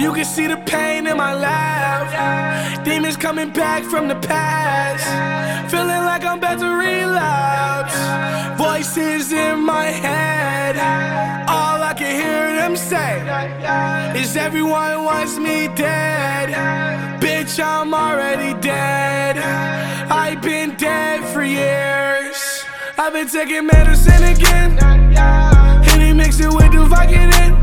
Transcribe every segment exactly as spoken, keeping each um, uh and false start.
You can see the pain in my laugh. Demons coming back from the past. Feeling like I'm about to relapse. Voices in my head. All I can hear them say is everyone wants me dead. Bitch, I'm already dead. I've been dead for years. I've been taking medicine again. Henny mix it with the Vicodin.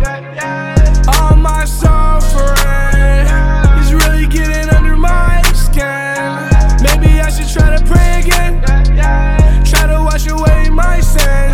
All my suffering is really getting under my skin. Maybe I should try to pray again. Try to wash away my sins.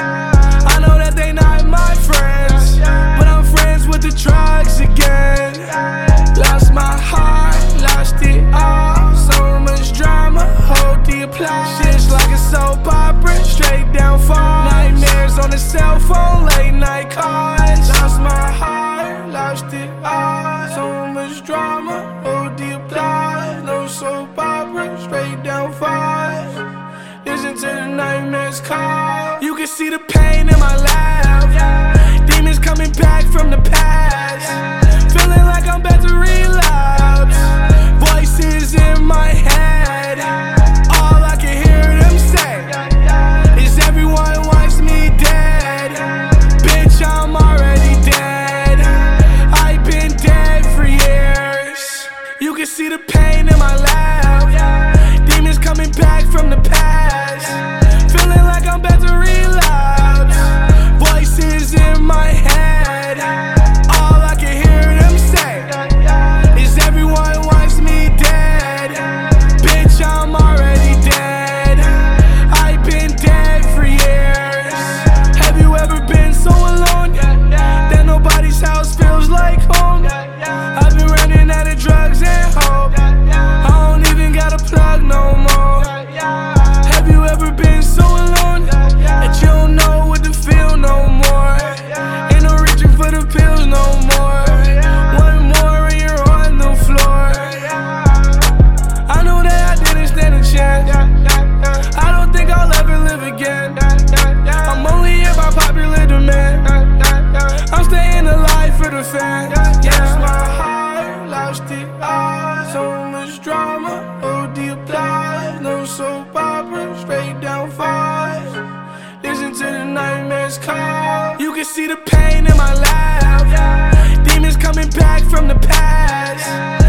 I know that they not my friends, but I'm friends with the drugs again. Lost my heart, lost it all. So much drama, hold the applause. Shit's like a soap opera, straight down fall. Nightmares on the cell phone, late night calls. Lost my heart, lost it all. So much drama, hold the applause. No soap opera, straight down falls. Listen to the nightmares call. You can see the pain in my laugh. Demons coming back from the past. Feeling like I'm about to relapse. Voices in my head. All I can hear them say is everyone wants me dead. Bitch, I'm already dead. I've been dead for years. You can see the pain in my laugh. Demons coming back from the past. Feeling like I'm about to relapse. Voices in my head. All I can hear them say is everyone wants me dead. Bitch, I'm already dead. I've been dead for years. Have you ever been so alone that nobody's house feels like home? I've been running out of drugs and hope. I don't even got a plug no more. Have you ever been so alone that you don't know what to feel no more? Ain't no reaching for the pills no more. One more and you're on the floor. I know that I didn't stand a chance. I don't think I'll ever live again. I'm only here by popular demand. I'm staying alive for the fans. Yes, my heart lost it all. So much drama, hold the applause. No soap opera, straight down falls. Listen to the nightmares call. You can see the pain in my laugh. Demons coming back from the past.